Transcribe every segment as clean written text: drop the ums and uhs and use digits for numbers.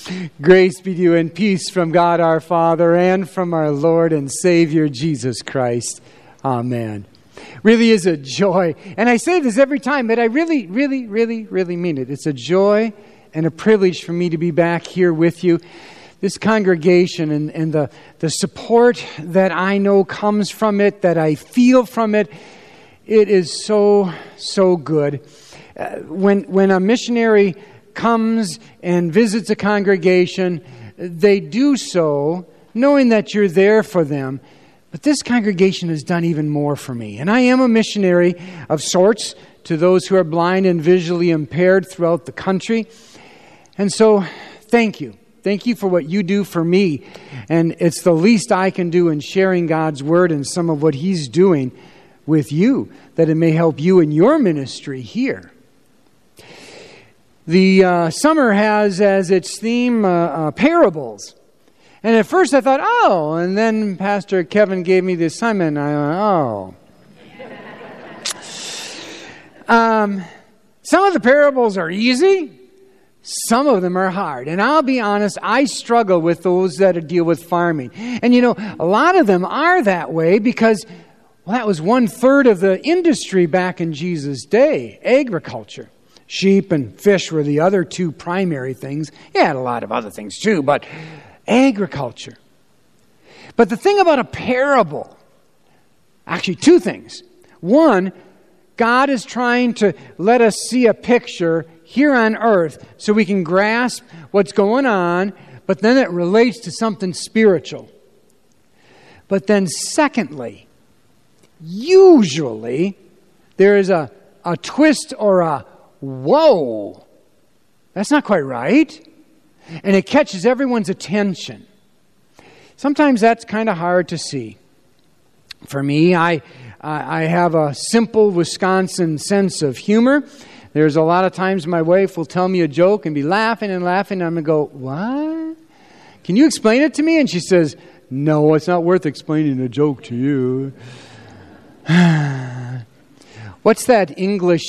Grace be to you and peace from God our Father and from our Lord and Savior Jesus Christ. Amen. Really is a joy. And I say this every time, but I really mean it. It's a joy and a privilege for me to be back here with you. This congregation and the support that I know comes from it, that I feel from it, it is so good. When a missionary comes and visits a congregation, they do so knowing that you're there for them. But this congregation has done even more for me. And I am a missionary of sorts to those who are blind and visually impaired throughout the country. And so, thank you. Thank you for what you do for me. And it's the least I can do in sharing God's Word and some of what He's doing with you, that it may help you in your ministry here. The summer has as its theme parables. And at first I thought, and then Pastor Kevin gave me the assignment, and I went, some of the parables are easy. Some of them are hard. And I'll be honest, I struggle with those that deal with farming. And a lot of them are that way because, that was 1/3 of the industry back in Jesus' day, agriculture. Sheep and fish were the other two primary things. He had a lot of other things too, but agriculture. But the thing about a parable, actually two things. One, God is trying to let us see a picture here on earth so we can grasp what's going on, but then it relates to something spiritual. But then secondly, usually there is a twist or a whoa, that's not quite right. And it catches everyone's attention. Sometimes that's kind of hard to see. For me, I have a simple Wisconsin sense of humor. There's a lot of times my wife will tell me a joke and be laughing and laughing. And I'm going to go, what? Can you explain it to me? And she says, no, it's not worth explaining a joke to you. What's that English...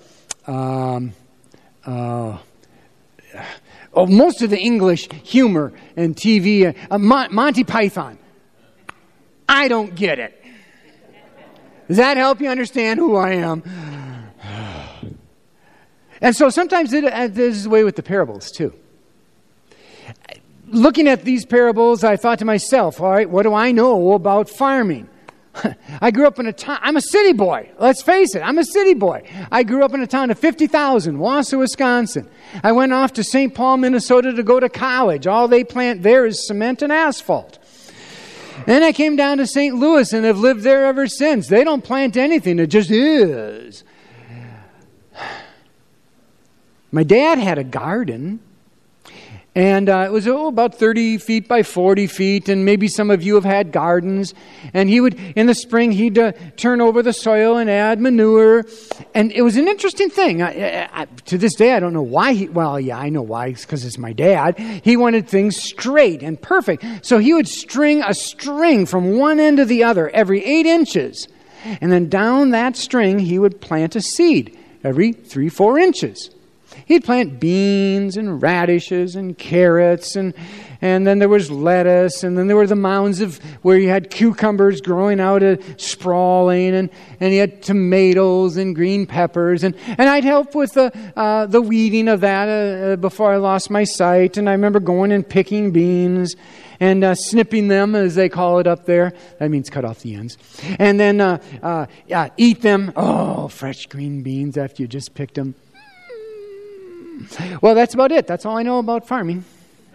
most of the English humor and TV, Monty Python. I don't get it. Does that help you understand who I am? And so sometimes this is the way with the parables too. Looking at these parables, I thought to myself, all right, what do I know about farming? I grew up in a town. I'm a city boy. Let's face it. I'm a city boy. I grew up in a town of 50,000, Wausau, Wisconsin. I went off to St. Paul, Minnesota to go to college. All they plant there is cement and asphalt. Then I came down to St. Louis and have lived there ever since. They don't plant anything. It just is. My dad had a garden. And it was about 30 feet by 40 feet, and maybe some of you have had gardens. And he would, in the spring, he'd turn over the soil and add manure. And it was an interesting thing. To this day, I don't know why I know why. It's because it's my dad. He wanted things straight and perfect. So he would string a string from one end to the other every 8 inches. And then down that string, he would plant a seed every 3-4 inches. He'd plant beans and radishes and carrots, and then there was lettuce, and then there were the mounds of where you had cucumbers growing out, sprawling, and he had tomatoes and green peppers, and I'd help with the weeding of that before I lost my sight. And I remember going and picking beans and snipping them, as they call it up there. That means cut off the ends, and then eat them. Oh, fresh green beans after you just picked them. Well, that's about it. That's all I know about farming.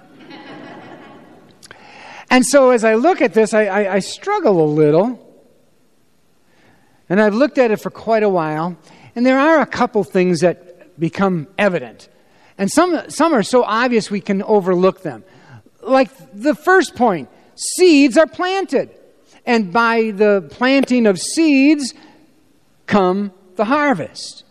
And so as I look at this, I struggle a little. And I've looked at it for quite a while. And there are a couple things that become evident. And some are so obvious we can overlook them. Like the first point, seeds are planted. And by the planting of seeds come the harvest.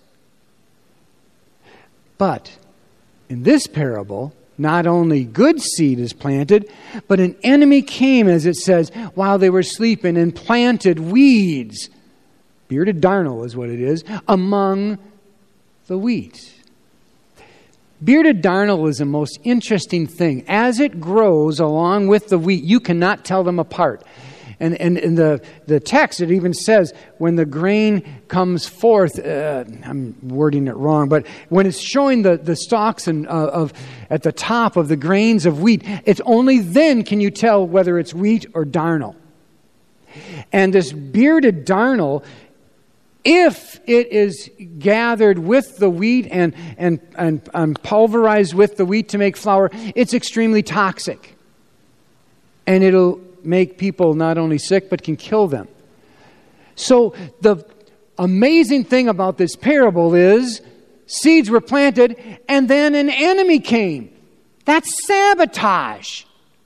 But in this parable, not only good seed is planted, but an enemy came, as it says, while they were sleeping and planted weeds. Bearded darnel is what it is, among the wheat. Bearded darnel is the most interesting thing. As it grows along with the wheat, you cannot tell them apart. And in the text, it even says, when the grain comes forth, I'm wording it wrong, but when it's showing the stalks at the top of the grains of wheat, it's only then can you tell whether it's wheat or darnel. And this bearded darnel, if it is gathered with the wheat and pulverized with the wheat to make flour, it's extremely toxic. And it'll make people not only sick, but can kill them. So the amazing thing about this parable is seeds were planted and then an enemy came. That's sabotage.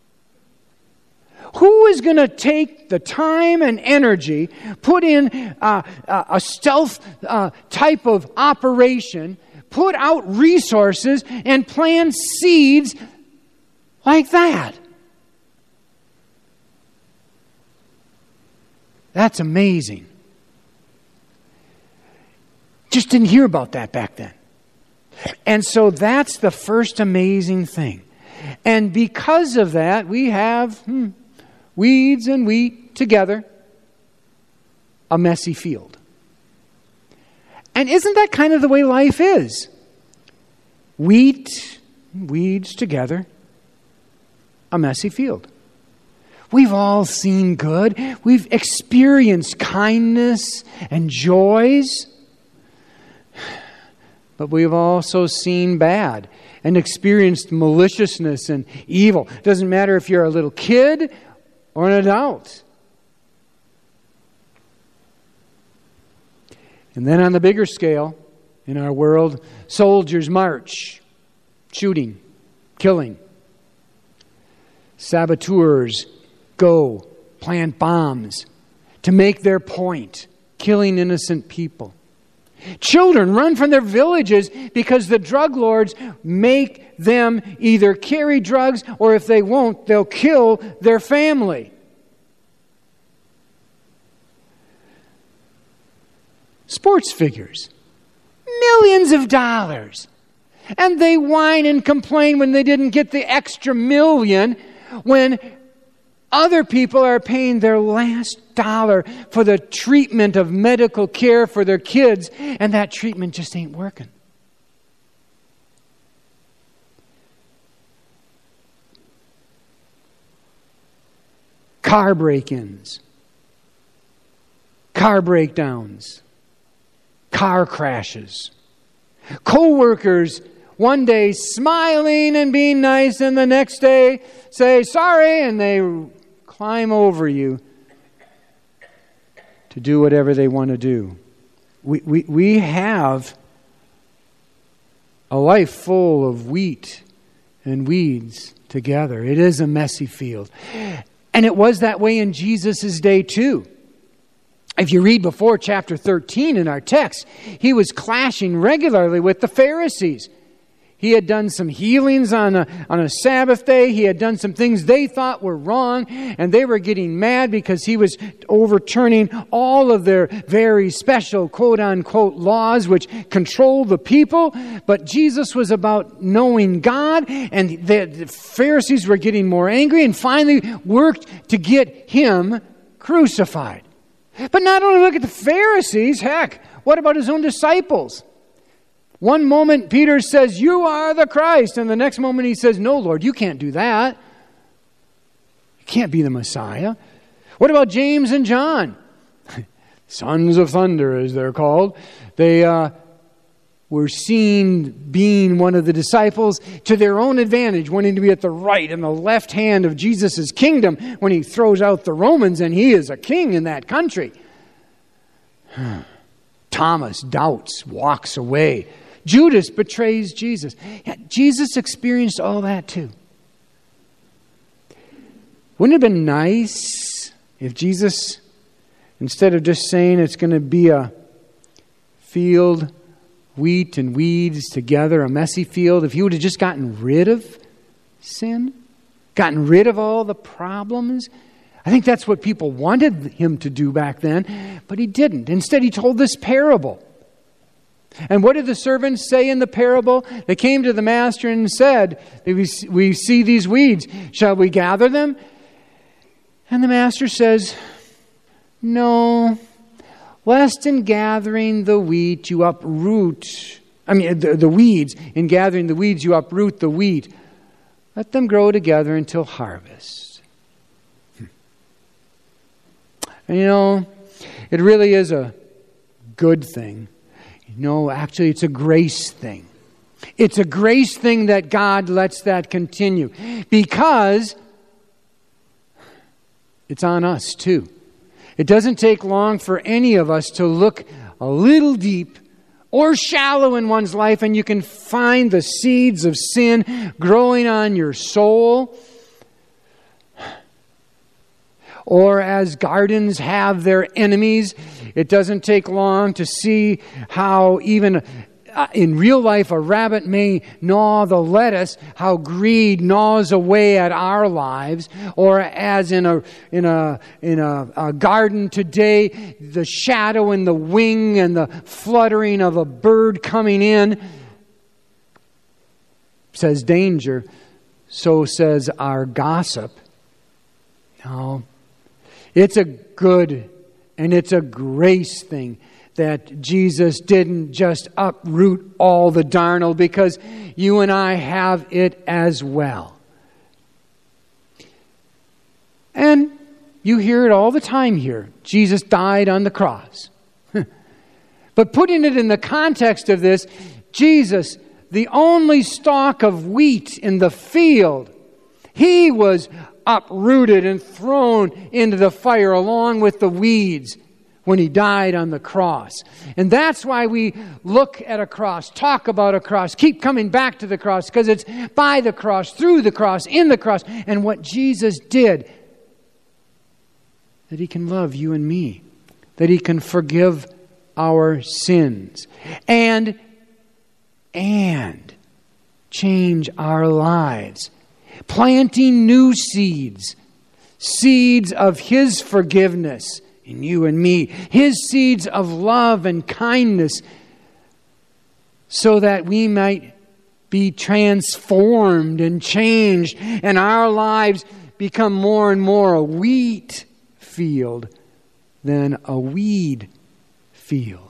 Who is going to take the time and energy, put in a stealth type of operation, put out resources, and plant seeds like that? That's amazing. Just didn't hear about that back then. And so that's the first amazing thing. And because of that, we have weeds and wheat together, a messy field. And isn't that kind of the way life is? Wheat, weeds together, a messy field. We've all seen good. We've experienced kindness and joys. But we've also seen bad and experienced maliciousness and evil. It doesn't matter if you're a little kid or an adult. And then on the bigger scale, in our world, soldiers march, shooting, killing. Saboteurs go plant bombs to make their point, killing innocent people. Children run from their villages because the drug lords make them either carry drugs, or if they won't, they'll kill their family. Sports figures, millions of dollars. And they whine and complain when they didn't get the extra million, when other people are paying their last dollar for the treatment of medical care for their kids, and that treatment just ain't working. Car break-ins, car breakdowns, car crashes, co-workers one day smiling and being nice, and the next day say sorry, and they climb over you to do whatever they want to do. We have a life full of wheat and weeds together. It is a messy field. And it was that way in Jesus' day too. If you read before chapter 13 in our text, he was clashing regularly with the Pharisees. He had done some healings on a Sabbath day. He had done some things they thought were wrong, and they were getting mad because he was overturning all of their very special quote-unquote laws which control the people. But Jesus was about knowing God, and the Pharisees were getting more angry and finally worked to get him crucified. But not only look at the Pharisees, heck, what about his own disciples? One moment Peter says, "You are the Christ." And the next moment he says, "No, Lord, you can't do that. You can't be the Messiah." What about James and John? Sons of thunder, as they're called. They were seen being one of the disciples to their own advantage, wanting to be at the right and the left hand of Jesus' kingdom when he throws out the Romans and he is a king in that country. Thomas doubts, walks away. Judas betrays Jesus. Yeah, Jesus experienced all that too. Wouldn't it have been nice if Jesus, instead of just saying it's going to be a field, wheat and weeds together, a messy field, if he would have just gotten rid of sin, gotten rid of all the problems? I think that's what people wanted him to do back then, but he didn't. Instead, he told this parable. And what did the servants say in the parable? They came to the master and said, we see these weeds. Shall we gather them? And the master says, no, lest in gathering the wheat you uproot. The weeds. In gathering the weeds you uproot the wheat. Let them grow together until harvest. And it really is a good thing. Actually, it's a grace thing. It's a grace thing that God lets that continue. Because it's on us too. It doesn't take long for any of us to look a little deep or shallow in one's life, and you can find the seeds of sin growing on your soul. Or as gardens have their enemies, it doesn't take long to see how even in real life a rabbit may gnaw the lettuce, how greed gnaws away at our lives. Or as in a garden today, the shadow and the wing and the fluttering of a bird coming in says danger. So says our gossip. No. It's a good and it's a grace thing that Jesus didn't just uproot all the darnel, because you and I have it as well. And you hear it all the time here. Jesus died on the cross. But putting it in the context of this, Jesus, the only stalk of wheat in the field, He was uprooted and thrown into the fire along with the weeds when He died on the cross. And that's why we look at a cross, talk about a cross, keep coming back to the cross, because it's by the cross, through the cross, in the cross, and what Jesus did, that He can love you and me, that He can forgive our sins, and change our lives. Planting new seeds of His forgiveness in you and me, His seeds of love and kindness, so that we might be transformed and changed, and our lives become more and more a wheat field than a weed field.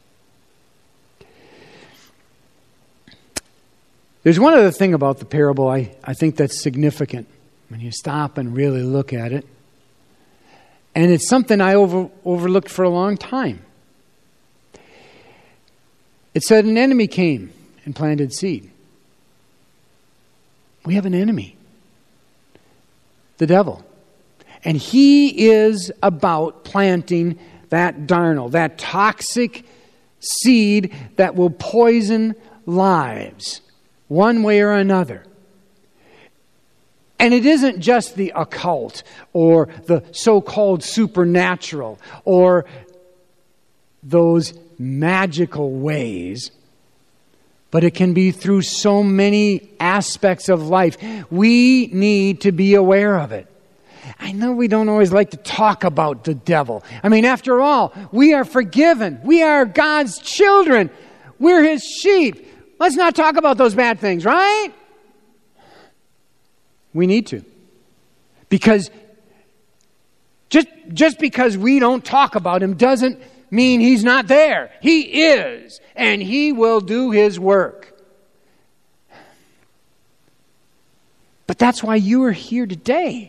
There's one other thing about the parable I think that's significant when you stop and really look at it. And it's something I overlooked for a long time. It said an enemy came and planted seed. We have an enemy. The devil. And he is about planting that darnel, that toxic seed that will poison lives, one way or another. And it isn't just the occult or the so-called supernatural or those magical ways, but it can be through so many aspects of life. We need to be aware of it. I know we don't always like to talk about the devil. I mean, after all, we are forgiven. We are God's children. We're His sheep. Let's not talk about those bad things, right? We need to. Because just because we don't talk about Him doesn't mean He's not there. He is, and He will do His work. But that's why you are here today.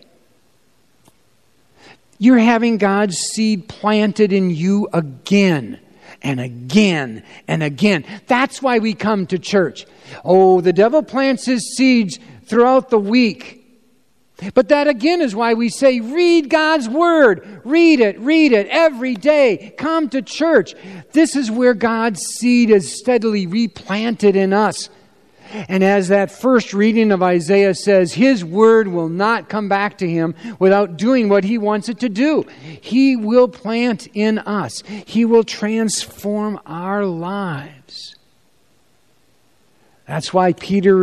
You're having God's seed planted in you again and again and again. That's why we come to church. Oh, the devil plants his seeds throughout the week. But that again is why we say, read God's Word. Read it every day. Come to church. This is where God's seed is steadily replanted in us. And as that first reading of Isaiah says, His Word will not come back to Him without doing what He wants it to do. He will plant in us. He will transform our lives. That's why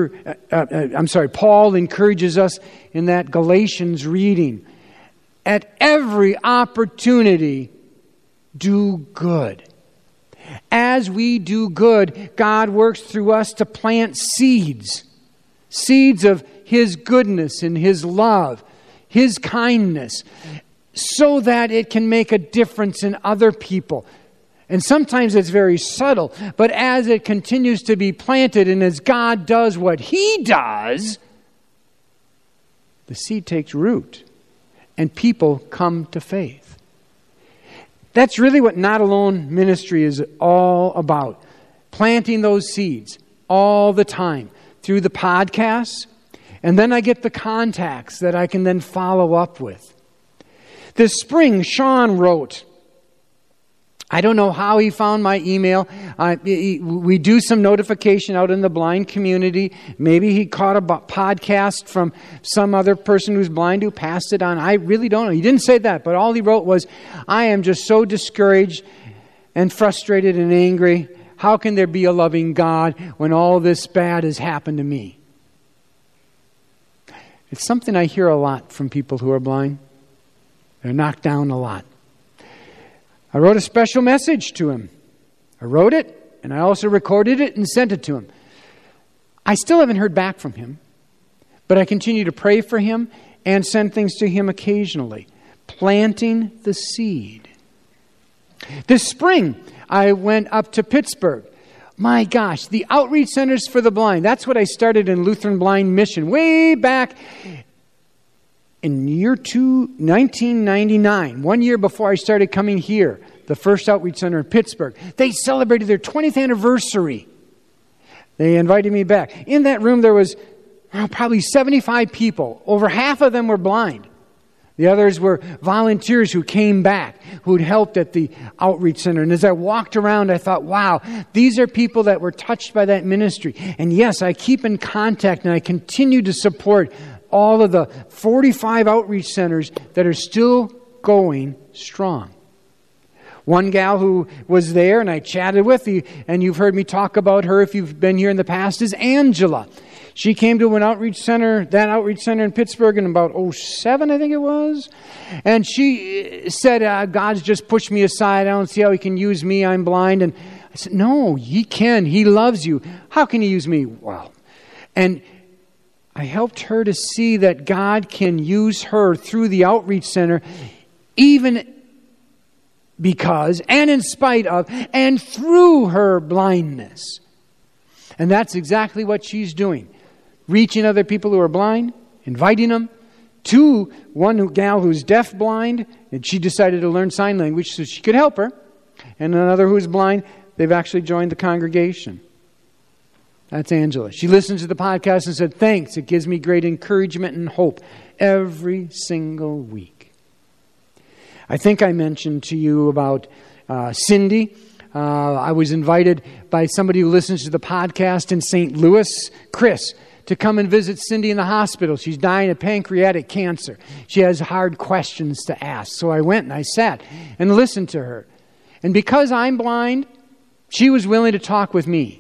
Paul encourages us in that Galatians reading. At every opportunity, do good. As we do good, God works through us to plant seeds. Seeds of His goodness and His love, His kindness, so that it can make a difference in other people. And sometimes it's very subtle, but as it continues to be planted and as God does what He does, the seed takes root and people come to faith. That's really what Not Alone ministry is all about. Planting those seeds all the time through the podcasts, and then I get the contacts that I can then follow up with. This spring, Sean wrote, I don't know how he found my email. We do some notification out in the blind community. Maybe he caught a podcast from some other person who's blind who passed it on. I really don't know. He didn't say that, but all he wrote was, I am just so discouraged and frustrated and angry. How can there be a loving God when all this bad has happened to me? It's something I hear a lot from people who are blind. They're knocked down a lot. I wrote a special message to him. I wrote it, and I also recorded it and sent it to him. I still haven't heard back from him, but I continue to pray for him and send things to him occasionally, planting the seed. This spring, I went up to Pittsburgh. My gosh, the outreach centers for the blind. That's what I started in Lutheran Blind Mission way back in year 1999, 1 year before I started coming here, the first outreach center in Pittsburgh. They celebrated their 20th anniversary. They invited me back. In that room there was probably 75 people. Over half of them were blind. The others were volunteers who came back, who'd helped at the outreach center. And as I walked around, I thought, wow, these are people that were touched by that ministry. And yes, I keep in contact and I continue to support all of the 45 outreach centers that are still going strong. One gal who was there and I chatted with, and you've heard me talk about her if you've been here in the past, is Angela. She came to that outreach center in Pittsburgh in about 2007, I think it was. And she said, God's just pushed me aside. I don't see how He can use me. I'm blind. And I said, no, He can. He loves you. How can He use me? Well, and I helped her to see that God can use her through the outreach center, even because, and in spite of, and through her blindness. And that's exactly what she's doing. Reaching other people who are blind, inviting them to one gal who's deaf-blind, and she decided to learn sign language so she could help her. And another who's blind, they've actually joined the congregation. That's Angela. She listens to the podcast and said, thanks, it gives me great encouragement and hope every single week. I think I mentioned to you about Cindy. I was invited by somebody who listens to the podcast in St. Louis, Chris, to come and visit Cindy in the hospital. She's dying of pancreatic cancer. She has hard questions to ask. So I went and I sat and listened to her. And because I'm blind, she was willing to talk with me.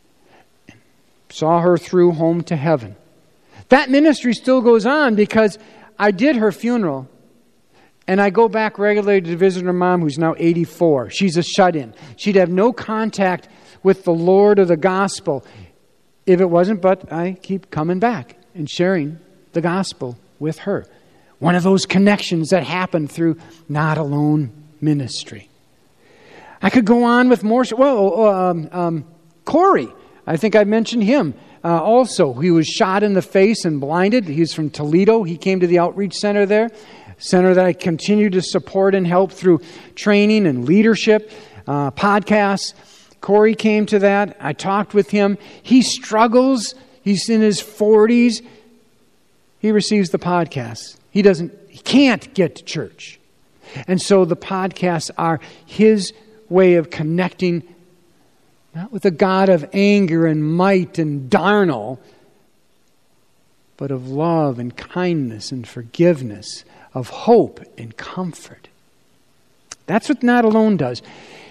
Saw her through home to heaven. That ministry still goes on because I did her funeral. And I go back regularly to visit her mom, who's now 84. She's a shut-in. She'd have no contact with the Lord or the gospel if it wasn't, but I keep coming back and sharing the gospel with her. One of those connections that happen through Not Alone ministry. I could go on with more. Corey, I think I mentioned him. Also, he was shot in the face and blinded. He's from Toledo. He came to the outreach center there. Center that I continue to support and help through training and leadership, podcasts. Corey came to that. I talked with him. He struggles. He's in his 40s. He receives the podcast. He can't get to church. And so the podcasts are his way of connecting, not with a God of anger and might and darnel, but of love and kindness and forgiveness, of hope and comfort. That's what Not Alone does.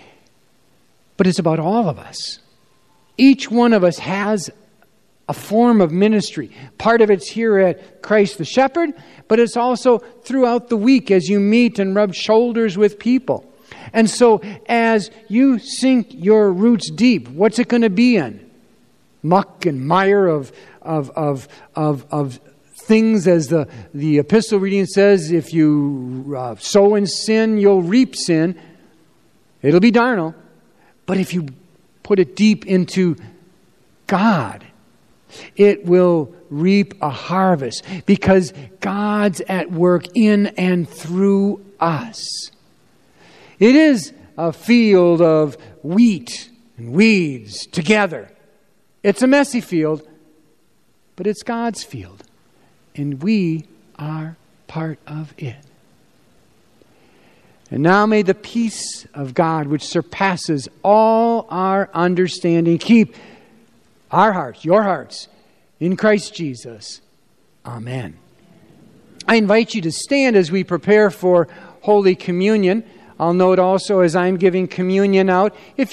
But it's about all of us. Each one of us has a form of ministry. Part of it's here at Christ the Shepherd, but it's also throughout the week as you meet and rub shoulders with people. And so as you sink your roots deep, what's it going to be in? Muck and mire of things, as the epistle reading says, if you sow in sin, you'll reap sin. It'll be darnel. But if you put it deep into God, it will reap a harvest, because God's at work in and through us. It is a field of wheat and weeds together. It's a messy field, but it's God's field, and we are part of it. And now may the peace of God, which surpasses all our understanding, keep our hearts, your hearts, in Christ Jesus. Amen. I invite you to stand as we prepare for Holy Communion. I'll note also, as I'm giving communion out, if